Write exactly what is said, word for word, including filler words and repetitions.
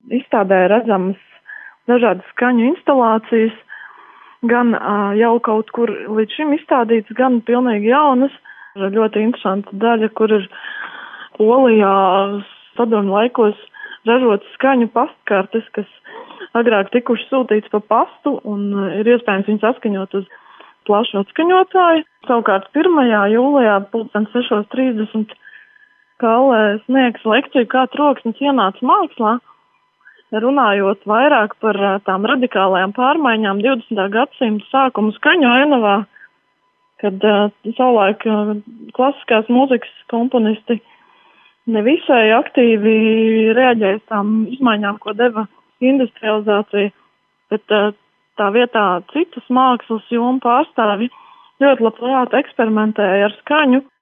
izstādē redzamas dažādas skaņu instalācijas, gan uh, jau kaut kur līdz šim izstādītas, gan pilnīgi jaunas. Ļoti interesanta daļa, kur ir Polijā padomju laikos ražotas skaņu pastkartes, kas agrāk tikuši sūtīts pa pastu un ir iespējams viņus atskaņot uz plašu atskaņotāju. Savukārt pirmajā jūlijā pulksten sešos trīsdesmit Kalle sniegs lekciju, kā troksnis ienāca mākslā, runājot vairāk par tām radikālajām pārmaiņām divdesmitā gadsimta sākuma skaņu ainavā, kad uh, savulaik uh, klasiskās mūzikas komponisti nevisai aktīvi reaģēja tām izmaiņām, ko deva industrializācija, bet uh, tā vietā citas mākslas jomu pārstāvi ļoti labprāt eksperimentēja ar skaņu.